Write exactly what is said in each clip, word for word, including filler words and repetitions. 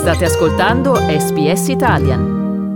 State ascoltando S B S Italian.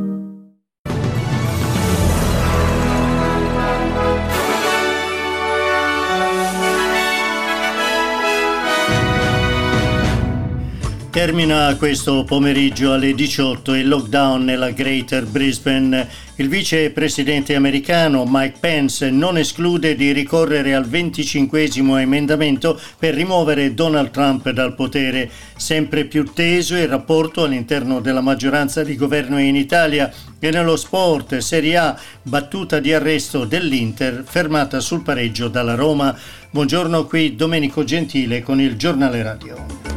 Termina questo pomeriggio alle diciotto il lockdown nella Greater Brisbane. Il vicepresidente americano Mike Pence non esclude di ricorrere al venticinquesimo emendamento per rimuovere Donald Trump dal potere. Sempre più teso il rapporto all'interno della maggioranza di governo in Italia e nello sport. Serie A, battuta di arresto dell'Inter fermata sul pareggio dalla Roma. Buongiorno, qui Domenico Gentile con il Giornale Radio.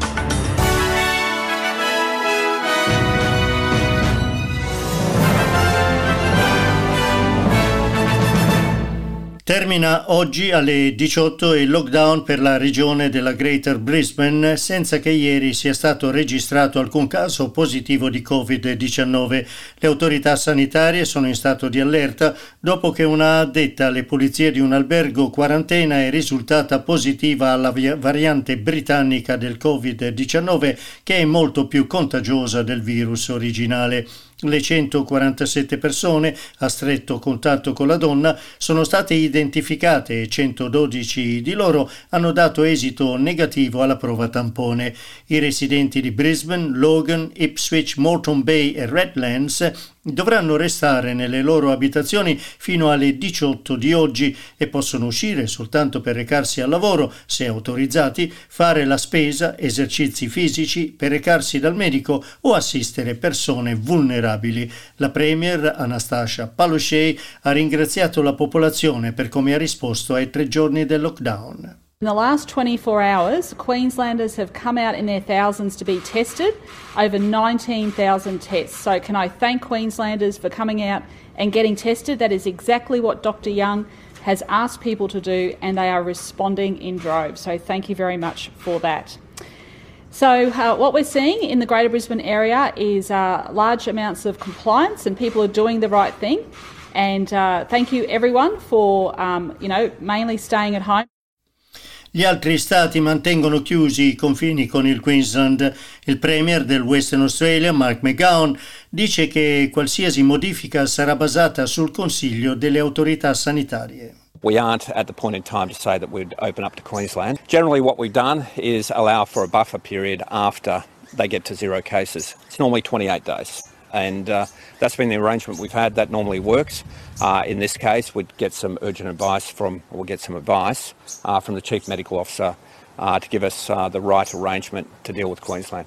Termina oggi alle diciotto il lockdown per la regione della Greater Brisbane senza che ieri sia stato registrato alcun caso positivo di covid diciannove. Le autorità sanitarie sono in stato di allerta dopo che una addetta alle pulizie di un albergo quarantena è risultata positiva alla variante britannica del covid diciannove, che è molto più contagiosa del virus originale. Le centoquarantasette persone a stretto contatto con la donna sono state identificate e centododici di loro hanno dato esito negativo alla prova tampone. I residenti di Brisbane, Logan, Ipswich, Moreton Bay e Redlands dovranno restare nelle loro abitazioni fino alle diciotto di oggi e possono uscire soltanto per recarsi al lavoro, se autorizzati, fare la spesa, esercizi fisici, per recarsi dal medico o assistere persone vulnerabili. La Premier Anastasia Palaszczuk ha ringraziato la popolazione per come ha risposto ai tre giorni del lockdown. In the last twenty-four hours, Queenslanders have come out in their thousands to be tested, over nineteen thousand tests. So can I thank Queenslanders for coming out and getting tested? That is exactly what Doctor Young has asked people to do, and they are responding in droves. So thank you very much for that. So uh, what we're seeing in the Greater Brisbane area is uh, large amounts of compliance, and people are doing the right thing. And uh, thank you everyone for, um, you know, mainly staying at home. Gli altri stati mantengono chiusi i confini con il Queensland. Il premier del Western Australia, Mark McGowan, dice che qualsiasi modifica sarà basata sul consiglio delle autorità sanitarie. We aren't at the point in time to say that we'd open up to Queensland. Generally what we've done is allow for a buffer period after they get to zero cases. It's normally twenty-eight days. And uh, that's been the arrangement we've had. That normally works. Uh, in this case, we'd get some urgent advice from, or get some advice uh, from the Chief Medical Officer uh, to give us uh, the right arrangement to deal with Queensland.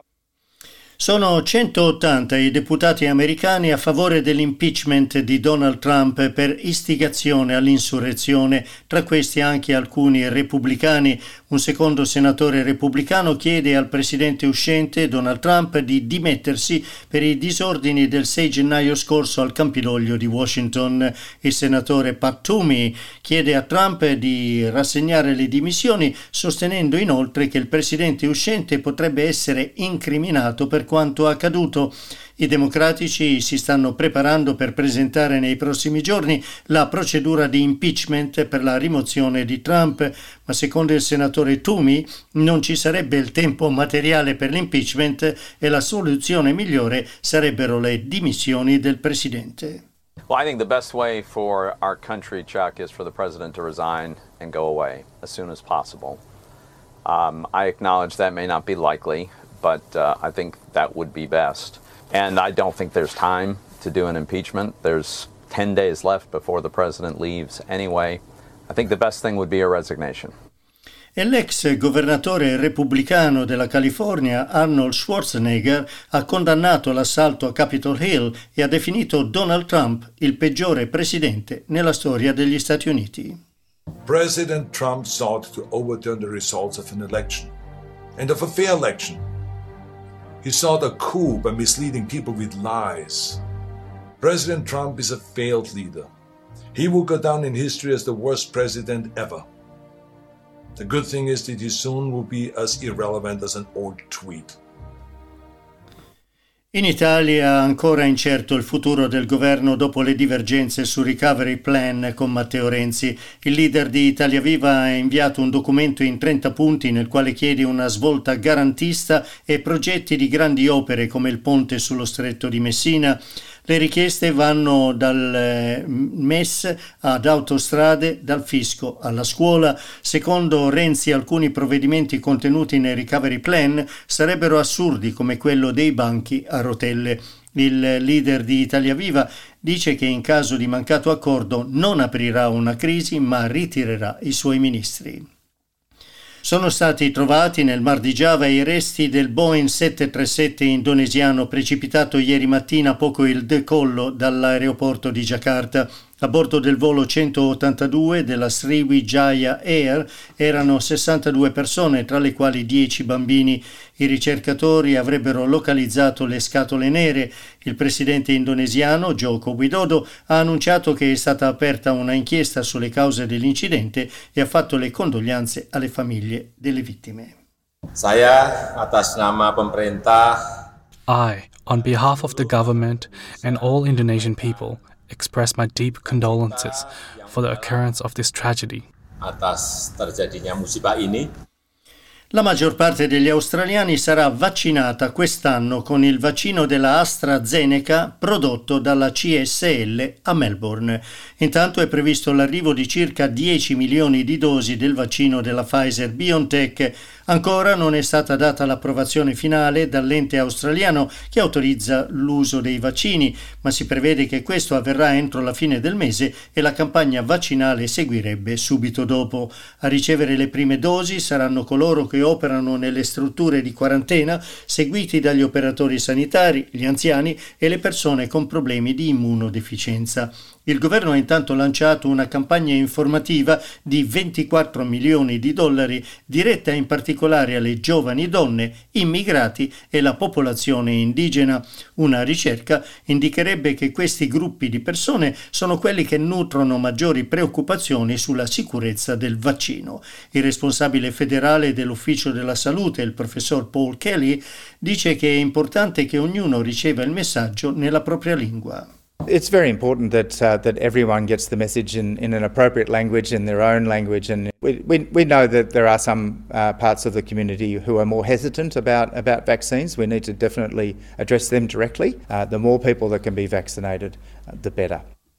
Sono centottanta i deputati americani a favore dell'impeachment di Donald Trump per istigazione all'insurrezione, tra questi anche alcuni repubblicani. Un secondo senatore repubblicano chiede al presidente uscente Donald Trump di dimettersi per i disordini del sei gennaio scorso al Campidoglio di Washington. Il senatore Pat Toomey chiede a Trump di rassegnare le dimissioni, sostenendo inoltre che il presidente uscente potrebbe essere incriminato per quanto accaduto. I democratici si stanno preparando per presentare nei prossimi giorni la procedura di impeachment per la rimozione di Trump, ma secondo il senatore Toomey non ci sarebbe il tempo materiale per l'impeachment e la soluzione migliore sarebbero le dimissioni del presidente. Well, I think the best way for our country, Chuck, is for the president to resign and go away as soon as possible. Um, I acknowledge that may not be likely, but uh, I think that would be best. And I don't think there's time to do an impeachment. There's ten days left before the president leaves anyway. I think the best thing would be a resignation. E l'ex governatore repubblicano della California, Arnold Schwarzenegger, ha condannato l'assalto a Capitol Hill e ha definito Donald Trump il peggiore presidente nella storia degli Stati Uniti. President Trump sought to overturn the results of an election, and of a fair election. He sought a coup by misleading people with lies. President Trump is a failed leader. He will go down in history as the worst president ever. The good thing is that he soon will be as irrelevant as an old tweet. In Italia ancora incerto il futuro del governo dopo le divergenze sul recovery plan con Matteo Renzi. Il leader di Italia Viva ha inviato un documento in trenta punti nel quale chiede una svolta garantista e progetti di grandi opere come il ponte sullo stretto di Messina. Le richieste vanno dal M E S ad autostrade, dal fisco alla scuola. Secondo Renzi, alcuni provvedimenti contenuti nel recovery plan sarebbero assurdi, come quello dei banchi a rotelle. Il leader di Italia Viva dice che in caso di mancato accordo non aprirà una crisi, ma ritirerà i suoi ministri. Sono stati trovati nel Mar di Giava i resti del Boeing sette tre sette indonesiano precipitato ieri mattina poco il decollo dall'aeroporto di Giacarta. A bordo del volo centottantadue della Sriwijaya Air erano sessantadue persone, tra le quali dieci bambini. I ricercatori avrebbero localizzato le scatole nere. Il presidente indonesiano, Joko Widodo, ha annunciato che è stata aperta una inchiesta sulle cause dell'incidente e ha fatto le condoglianze alle famiglie delle vittime. Saya atas nama pemerintah. I, on behalf of the government and all Indonesian people, express my deep condolences for the occurrence of this tragedy. Atas terjadinya musibah ini. La maggior parte degli australiani sarà vaccinata quest'anno con il vaccino della AstraZeneca prodotto dalla C S L a Melbourne. Intanto è previsto l'arrivo di circa dieci milioni di dosi del vaccino della Pfizer-BioNTech. Ancora non è stata data l'approvazione finale dall'ente australiano che autorizza l'uso dei vaccini, ma si prevede che questo avverrà entro la fine del mese e la campagna vaccinale seguirebbe subito dopo. A ricevere le prime dosi saranno coloro che operano nelle strutture di quarantena, seguiti dagli operatori sanitari, gli anziani e le persone con problemi di immunodeficienza. Il governo ha intanto lanciato una campagna informativa di ventiquattro milioni di dollari diretta in particolare alle giovani donne, immigrati e la popolazione indigena. Una ricerca indicherebbe che questi gruppi di persone sono quelli che nutrono maggiori preoccupazioni sulla sicurezza del vaccino. Il responsabile federale dell'Ufficio della Salute, il professor Paul Kelly, dice che è importante che ognuno riceva il messaggio nella propria lingua. It's very important that uh, that everyone gets the message in, in an appropriate language, in their own language, and we we, we know that there are some uh, parts of the community who are more hesitant about, about vaccines. We need to definitely address them directly. Uh, the more people that can be vaccinated, uh, the better.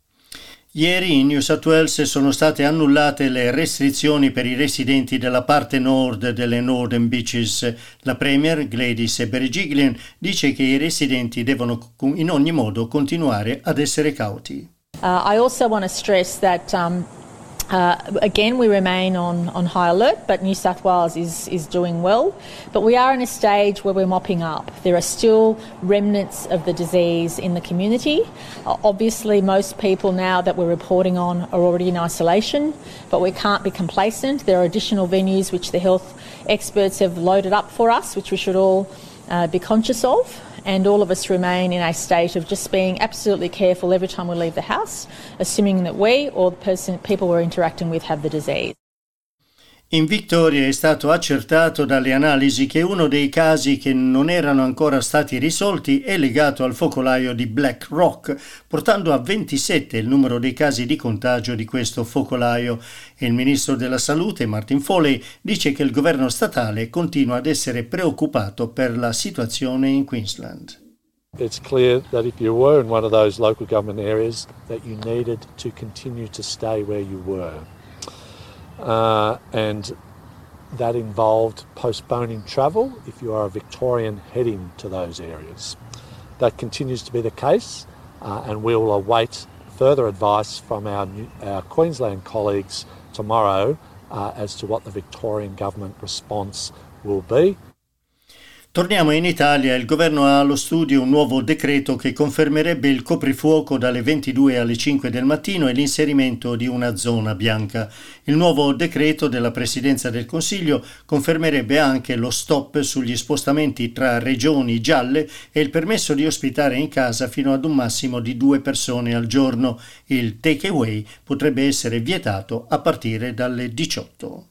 Ieri in New South Wales sono state annullate le restrizioni per i residenti della parte nord delle Northern Beaches. La Premier Gladys Berejiklian dice che i residenti devono in ogni modo continuare ad essere cauti. Uh, I also want to stress that um, uh, again we remain on, on high alert, but New South Wales is, is doing well. But we are in a stage where we're mopping up. There are still remnants of the disease in the community. Uh, obviously most people now that we're reporting on are already in isolation, but we can't be complacent. There are additional venues which the health experts have loaded up for us, which we should all uh, be conscious of. And all of us remain in a state of just being absolutely careful every time we leave the house, assuming that we or the person, people we're interacting with have the disease. In Victoria è stato accertato dalle analisi che uno dei casi che non erano ancora stati risolti è legato al focolaio di Black Rock, portando a ventisette il numero dei casi di contagio di questo focolaio. Il ministro della Salute, Martin Foley, dice che il governo statale continua ad essere preoccupato per la situazione in Queensland. It's clear that if you were in one of those local government areas that you needed to continue to stay where you were. Uh, and that involved postponing travel if you are a Victorian heading to those areas. That continues to be the case, uh, and we will await further advice from our, new, our Queensland colleagues tomorrow uh, as to what the Victorian government response will be. Torniamo in Italia. Il governo ha allo studio un nuovo decreto che confermerebbe il coprifuoco dalle ventidue alle cinque del mattino e l'inserimento di una zona bianca. Il nuovo decreto della Presidenza del Consiglio confermerebbe anche lo stop sugli spostamenti tra regioni gialle e il permesso di ospitare in casa fino ad un massimo di due persone al giorno. Il takeaway potrebbe essere vietato a partire dalle diciotto.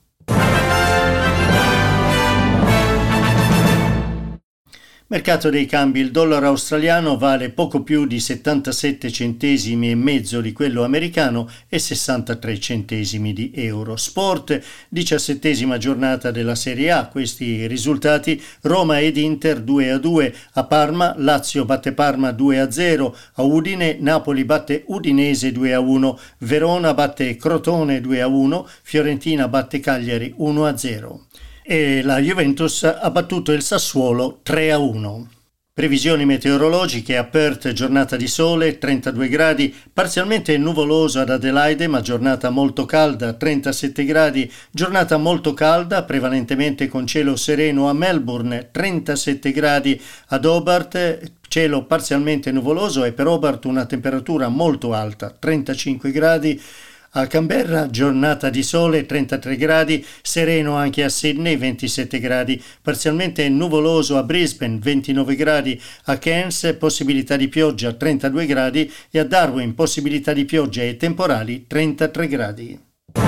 Mercato dei cambi: il dollaro australiano vale poco più di settantasette centesimi e mezzo di quello americano e sessantatré centesimi di euro. Sport, diciassettesima giornata della Serie A. Questi risultati: Roma ed Inter due a due, a Parma Lazio batte Parma due a zero, a Udine Napoli batte Udinese due a uno, Verona batte Crotone due a uno, Fiorentina batte Cagliari uno a zero. E la Juventus ha battuto il Sassuolo tre a uno. Previsioni meteorologiche: a Perth giornata di sole, trentadue gradi, parzialmente nuvoloso ad Adelaide ma giornata molto calda, trentasette gradi, giornata molto calda prevalentemente con cielo sereno a Melbourne, trentasette gradi, ad Hobart cielo parzialmente nuvoloso e per Hobart una temperatura molto alta, trentacinque gradi. A Canberra giornata di sole, trentatré gradi, sereno anche a Sydney, ventisette gradi, parzialmente nuvoloso a Brisbane, ventinove gradi, a Cairns possibilità di pioggia, trentadue gradi e a Darwin possibilità di pioggia e temporali, trentatré gradi.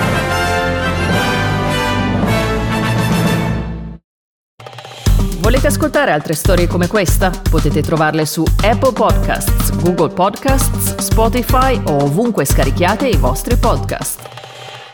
Volete ascoltare altre storie come questa? Potete trovarle su Apple Podcasts, Google Podcasts, Spotify o ovunque scarichiate i vostri podcast.